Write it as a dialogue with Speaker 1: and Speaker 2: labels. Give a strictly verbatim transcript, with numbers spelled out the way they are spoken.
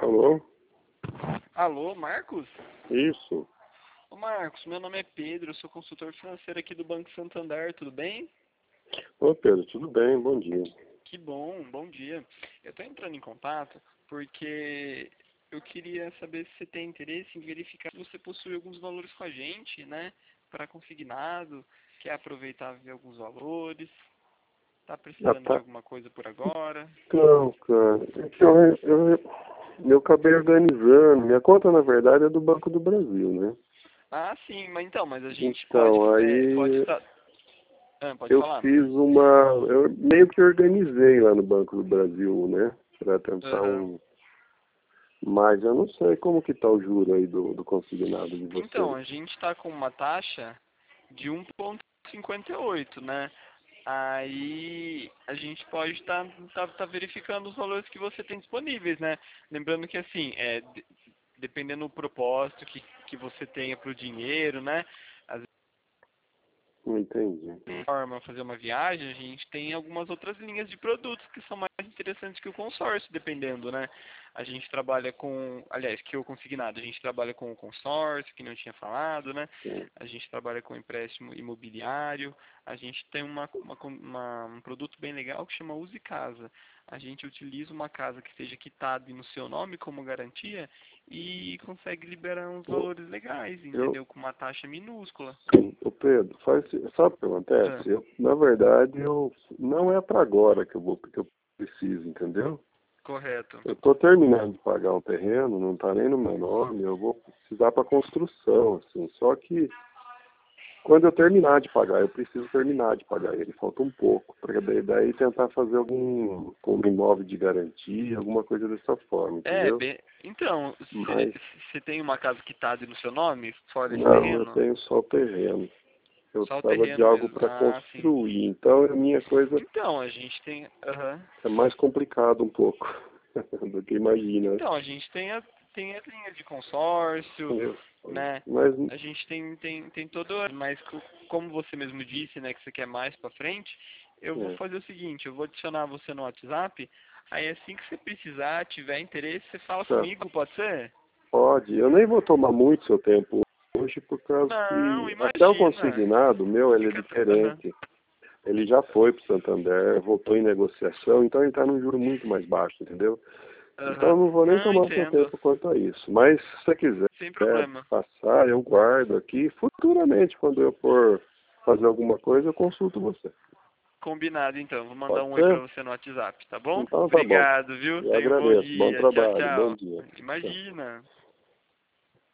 Speaker 1: Alô?
Speaker 2: Alô, Marcos?
Speaker 1: Isso.
Speaker 2: Ô Marcos, meu nome é Pedro, eu sou consultor financeiro aqui do Banco Santander, tudo bem?
Speaker 1: Ô Pedro, tudo bem? Bom dia.
Speaker 2: Que bom, bom dia. Eu estou entrando em contato porque eu queria saber se você tem interesse em verificar se você possui alguns valores com a gente, né? Para consignado, quer aproveitar ver alguns valores, tá
Speaker 1: Ah,
Speaker 2: precisando de
Speaker 1: tá.
Speaker 2: alguma coisa por agora?
Speaker 1: Então, cara, é que eu, eu, eu acabei organizando. Minha conta, na verdade, é do Banco do Brasil, né?
Speaker 2: Ah, sim, mas então, mas a gente pode,
Speaker 1: Então,
Speaker 2: é, pode
Speaker 1: aí
Speaker 2: estar... Ah, pode
Speaker 1: eu
Speaker 2: falar?
Speaker 1: fiz uma... Eu meio que organizei lá no Banco do Brasil, né? Pra tentar
Speaker 2: Aham.
Speaker 1: um... Mas eu não sei como que tá o juro aí do, do consignado de
Speaker 2: Então,
Speaker 1: vocês.
Speaker 2: a gente está com uma taxa de um vírgula cinquenta e oito, né? Aí a gente pode estar tá, tá, tá verificando os valores que você tem disponíveis, né? Lembrando que assim, é, de- dependendo do propósito que, que você tenha para o dinheiro, né? Às
Speaker 1: Não entendi.
Speaker 2: vezes, forma fazer uma viagem, a gente tem algumas outras linhas de produtos que são mais interessantes que o consórcio, dependendo, né? A gente trabalha com, aliás, que o consignado, a gente trabalha com o consórcio, que não tinha falado, né?
Speaker 1: Sim.
Speaker 2: A gente trabalha com empréstimo imobiliário, a gente tem uma, uma, uma- um produto bem legal que chama Use Casa. A gente utiliza uma casa que seja quitada no seu nome como garantia e consegue liberar uns
Speaker 1: Eu,
Speaker 2: valores legais,
Speaker 1: eu,
Speaker 2: entendeu? Com uma taxa minúscula.
Speaker 1: sim. Ô Pedro, faz, sabe o que
Speaker 2: Ah,
Speaker 1: acontece? Eu, na verdade, eu não é para agora que eu vou, que eu preciso, entendeu?
Speaker 2: correto.
Speaker 1: Eu estou terminando de pagar um terreno, não está nem no meu nome, eu vou precisar para construção, assim. Só que quando eu terminar de pagar, eu preciso terminar de pagar ele, falta um pouco, para daí, daí tentar fazer algum como imóvel de garantia, alguma coisa dessa forma,
Speaker 2: É,
Speaker 1: entendeu?
Speaker 2: bem, então,
Speaker 1: Mas
Speaker 2: você tem uma casa quitada no seu nome, fora esse
Speaker 1: não, eu
Speaker 2: terreno?
Speaker 1: tenho só o terreno. Eu
Speaker 2: Só o
Speaker 1: precisava de
Speaker 2: terreno
Speaker 1: algo
Speaker 2: mesmo.
Speaker 1: para
Speaker 2: Ah, sim.
Speaker 1: construir, então a minha coisa
Speaker 2: Então, a gente tem. Aham.
Speaker 1: é mais complicado um pouco do que imagina.
Speaker 2: Então, a gente tem, a, tem as linhas de consórcio,
Speaker 1: Eu-
Speaker 2: né?
Speaker 1: Mas,
Speaker 2: A gente tem, tem, tem todo. Mas co- como você mesmo disse, né, que você quer mais pra frente, eu vou
Speaker 1: é,
Speaker 2: fazer o seguinte, eu vou adicionar você no WhatsApp, aí assim que você precisar, tiver interesse, você fala
Speaker 1: tá,
Speaker 2: comigo, pode ser?
Speaker 1: pode. Eu nem vou tomar muito seu tempo hoje, por causa
Speaker 2: Não,
Speaker 1: que até o
Speaker 2: imagina.
Speaker 1: consignado meu, ele é
Speaker 2: Fica. tra- Aham.
Speaker 1: diferente. Ele já foi para o Santander, voltou em negociação, então ele está num juro muito mais baixo, entendeu? Então eu
Speaker 2: Aham.
Speaker 1: não vou nem
Speaker 2: Não,
Speaker 1: tomar seu
Speaker 2: entendo.
Speaker 1: tempo quanto a isso. Mas se você quiser
Speaker 2: Sem problema.
Speaker 1: passar, eu guardo aqui. Futuramente, quando eu for fazer alguma coisa, eu consulto você.
Speaker 2: Combinado, então. Vou mandar
Speaker 1: Pode
Speaker 2: um oi pra
Speaker 1: ser?
Speaker 2: você no WhatsApp, tá bom?
Speaker 1: Então tá bom.
Speaker 2: Obrigado, viu?
Speaker 1: Eu
Speaker 2: Tenha um bom
Speaker 1: agradeço. Bom
Speaker 2: dia. Tchau,
Speaker 1: trabalho. Bom
Speaker 2: tchau.
Speaker 1: dia. Tchau.
Speaker 2: Imagina.